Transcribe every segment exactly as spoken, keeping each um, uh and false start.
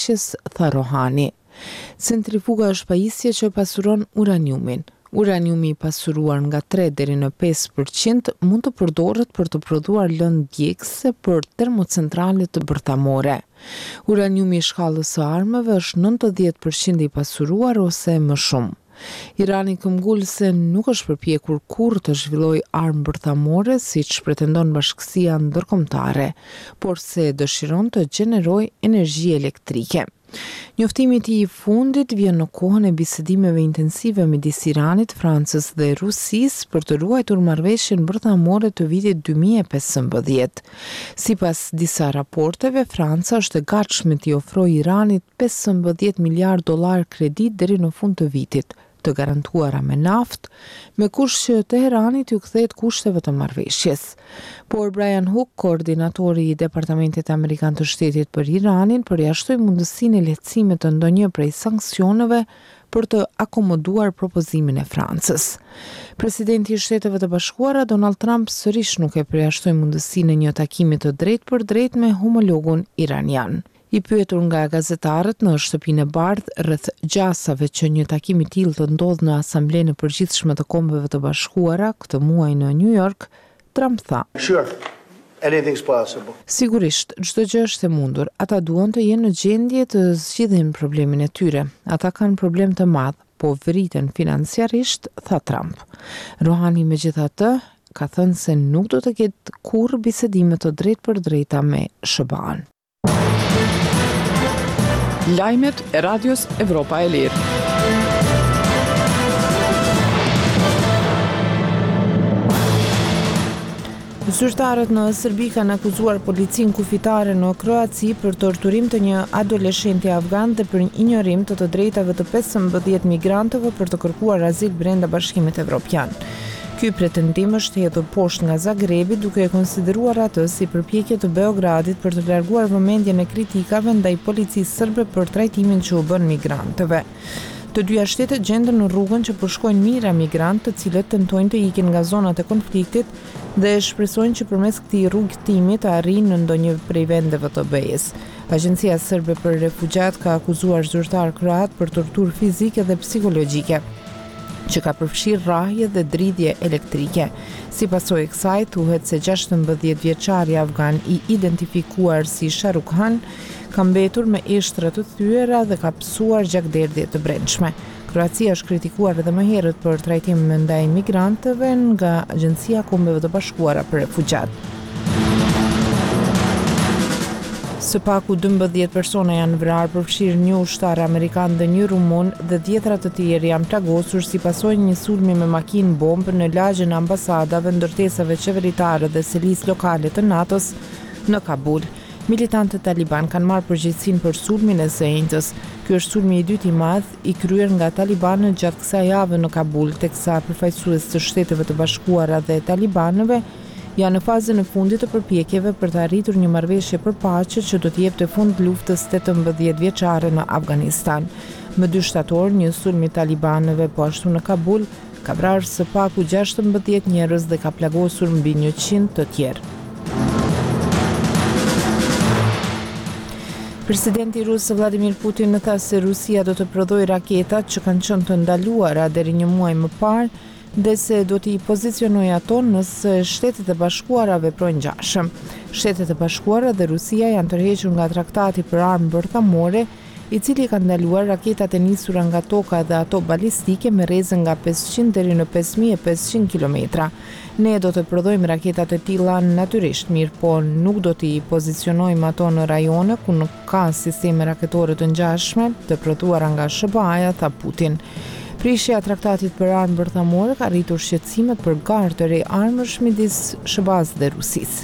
tha Rohani. Centrifuga është pajisje që pasuron uraniumin. Uraniumi i pasuruar nga tre deri në pesë përqind mund të përdoret për të prodhuar lëndë djegëse për termocentralet të bërthamore. Uraniumi i shkallës së armëve është nëntëdhjetë përqind i pasuruar ose më shumë. Irani këmbgul se nuk është përpjekur kurrë të zhvillojë armë bërthamore siç pretendon Bashkësia Ndërkombëtare, por se dëshiron të gjenerojë energji elektrike. Njoftimi i tij i fundit vjen në kohën e bisedimeve intensive midis Iranit, Francës dhe Rusisë për të ruajtur marrëveshjen bërthamore të vitit dy mijë e pesëmbëdhjetë. Sipas disa raporteve, Franca është e gatshme t'i ofrojë Iranit pesëmbëdhjetë miliardë dollar kredi deri në fund të vitit, të garantuara me naftë, me kusht që Teheranit ju kthehet kushteve të marrëveshjes. Por Brian Hook, koordinatori i Departamentit Amerikan të Shtetit për Iranin, përjashtoi mundësinë e lehtësimit të ndonjë prej sanksioneve për të akomoduar propozimin e Francës. Presidenti i Shteteve të Bashkuara Donald Trump sërish nuk e përjashtoi mundësinë e një takimi të drejtë për drejtë me homologun iranian. I pyetur nga gazetarët në shtëpinë e bardhë rreth gjasave që një takim i tillë të ndodhë në Asamblenë e Përgjithshme të Kombeve të Bashkuara këtë muaj në New York, Trump tha: Sure. Anything's possible. Sigurisht, çdo gjë është e mundur. Ata duan të jenë në gjendje të zgjidhin problemin e tyre. Ata kanë problem të madh, po vriten financiarisht, tha Trump. Rohani megjithatë ka thënë se nuk do të ketë kurrë bisedime të drejtë për drejta me S B A-n. Lajmet e Radios Evropa e Lirë. Zyrtarët në Serbi kanë akuzuar policinë kufitare në Kroaci për torturim të një adoleshenti afgan dhe për injorim të të drejtave të pesëmbëdhjetë migrantëve për të kërkuar azil brenda Bashkimit Evropian. Ky pretendim është hedhur poshtë nga Zagrebi, duke e konsideruar atë si përpjekje të Beogradit për të larguar vëmendjen e kritikave ndaj policisë serbe për trajtimin që u bën migrantëve. Të dyja shtetet gjenden në rrugën që përshkojnë mijëra migrantë, të cilët tentojnë të ikin nga zonat e konfliktit dhe shpresojnë që përmes këtij rrugtimi të arrijnë në ndonjë prej vendeve të B E-s. Agjencia serbe për refugjat ka akuzuar zyrtar kroat për torturë fizike dhe psikologjike, që ka përfshirë rrahje dhe dridhje elektrike. Si pasojë e kësaj, thuhet se gjashtëmbëdhjetë vjeçari afgan i identifikuar si Shahrukh Khan ka mbetur me eshtra të thyera dhe ka psuar gjakderdhje të brendshme. Kroacia është kritikuar edhe më herët për trajtim ndaj migrantëve nga Agjencia e Kombeve të Bashkuara për Refugjat. Së paku dymbëdhjetë persona janë vrarë, përfshirë një ushtar amerikan dhe një rumun, dhe dhjetra të tjerë janë plagosur si pasojë një sulmi me makinë bombë në lagjen e ambasadave, ndërtesave qeveritare dhe selisë lokale të NATO-s në Kabul. Militantët Taliban kanë marrë përgjegjësinë për sulmin e së njëjtës. Ky është sulmi i dytë i madh i kryer nga talibanët gjatë kësaj jave në Kabul, teksa përfaqësues të Shteteve të Bashkuara dhe talibanëve janë në fazën e fundit të përpjekjeve për të arritur një marrëveshje për paqe që do të jepte fund luftës tetëmbëdhjetë vjeçare në Afganistan. Më dy shtator, një sulm i talibanëve po ashtu në Kabul ka vrarë së paku gjashtëmbëdhjetë njerëz dhe ka plagosur mbi njëqind të tjerë. Presidenti rus Vladimir Putin tha se Rusia do të prodhojë raketat që kanë qenë të ndaluara deri një muaj më parë, dhe se do t'i pozicionojë ato nëse Shtetet e Bashkuara veprojnë ngjashëm. Shtetet e Bashkuara dhe Rusia janë tërhequr nga traktati për armë bërthamore, i cili ka ndaluar raketat e nisura nga toka dhe ato balistike me rrezë nga pesëqind deri në pesë mijë e pesëqind kilometra. Ne do të prodhojmë raketat e tilla natyrisht, mirë po nuk do t'i pozicionojmë ato në rajone ku nuk ka sisteme raketore të ngjashme të prodhuara nga S B A-ja, tha Putin. Prishja e traktatit për armë bërthamore ka rritur shqetësimet për garë të re armësh midis S B A-s dhe Rusisë.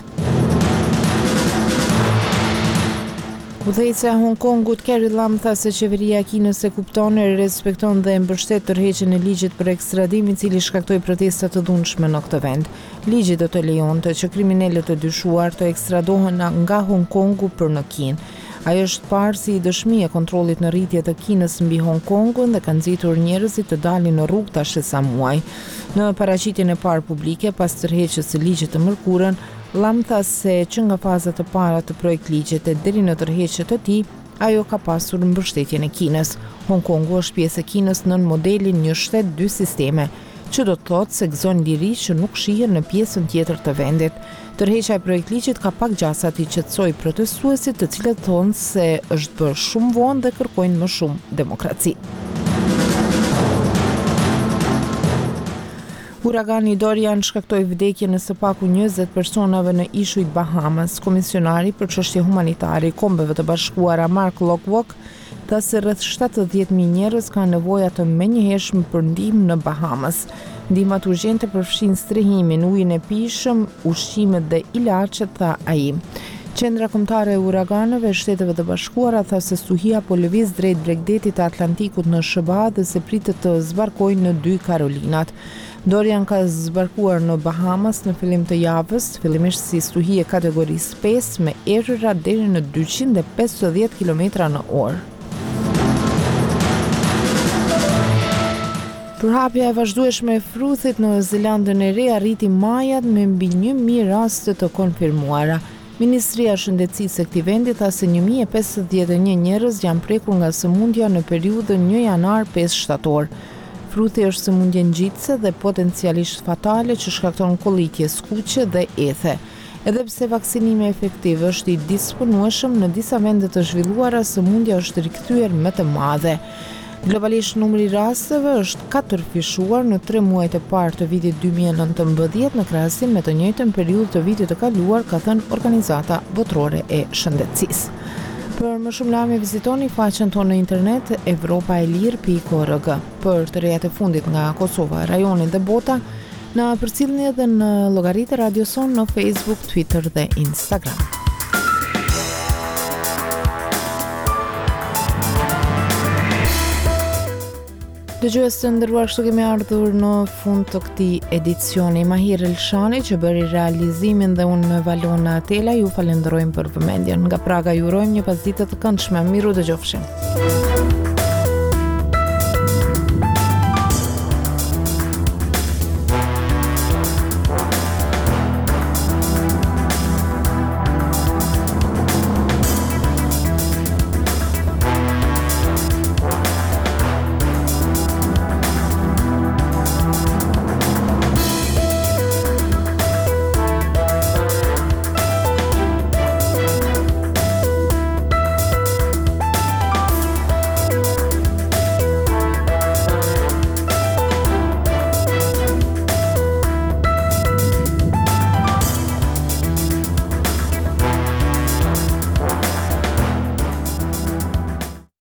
Udhëheqësja e Hong Kongut Carrie Lam tha se qeveria e Kinës e kupton e respekton dhe mbështet tërheqjen e ligjit për ekstradim, i cili shkaktoi protesta të dhunshme në këtë vend. Ligji do të lejonte që kriminalët e dyshuar të ekstradohen nga Hong Kongu për në Kinë. Ajo është parë si dëshmi e kontrollit në rritje të Kinës mbi Hong Kongun dhe ka nxitur njerëzit të dalin në rrugë tash sa muaj. Në paraqitjen e parë publike pas tërheqjes së ligjit të mërkurën, Lam tha se që nga fazat e para të projekt ligjet e deri në tërheqjet e tij, ajo ka pasur mbështetjen e Kinës. Hong Kongu është pjesë e Kinës nën modelin një shtet dy sisteme, që do të thotë se gëzon liri që nuk shihen në pjesën tjetër të vendit. Tërheqja e projektligjit ka pak gjasat i qetësoi protestuesit, të cilët thonë se është bërë shumë vonë dhe kërkojnë më shumë demokraci. Uragani Dorian shkaktoi vdekjen e së paku njëzet personave në ishujt Bahamas. Komisionari për çështje humanitare i Kombeve të Bashkuara Mark Lowcock tha se rreth shtatëdhjetë mijë njerëz kanë nevoja të menjëhershme për ndihmë në Bahamas. Ndihmat urgjente përfshin strehimin, ujin e pijshëm, ushqimet dhe ilaçet, tha ai. Qendra kombëtare e uraganeve e Shteteve të Bashkuara tha se stuhia po lëviz drejt bregdetit të Atlantikut në S B A dhe se pritet të zbarkojë në dy Karolinat. Dorian ka zbarkuar në Bahamas në fillim të javës, fillimisht si stuhi e kategorisë pesë me errëra deri në dyqind e pesëdhjetë kilometra në orë. Përhapja e vazhdueshme e fruthit në Zelandën e Re arriti majat me mbi një mijë raste të konfirmuara. Ministria e Shëndetësisë e këtij vendi tha se një mijë e pesëdhjetë e një njerëz janë prekur nga sëmundja në periudhën një janar pesë shtator. Fruthi është sëmundje ngjitse dhe potencialisht fatale që shkakton kollitje, skuqe dhe ethe. Edhe pse vaksinimi efektiv është i disponueshëm në disa vende të zhvilluara, sëmundja është rikthyer më të madhe. Globalisht numri i rasteve është katërfishuar në tre muajt e parë të vitit dy mijë e nëntëmbëdhjetë në krahasim me të njëjtën periudhë të vitit të kaluar, ka thënë Organizata Botërore e Shëndetësisë. Për më shumë lajme vizitoni faqen tonë në internet evropaelir pikë org. Për të rejat e fundit nga Kosova, rajoni dhe bota, na përcjellni edhe në llogaritë e Radio Son në Facebook, Twitter dhe Instagram. Dëgjues të nderuar, kështu kemi ardhur në fund të këtij edicioni. Mahir Elshani që bëri realizimin dhe unë me Valona Atela ju falenderojmë për vëmendjen. Nga Praga ju urojmë një pasditë të këndshme. Miru dëgjofshim.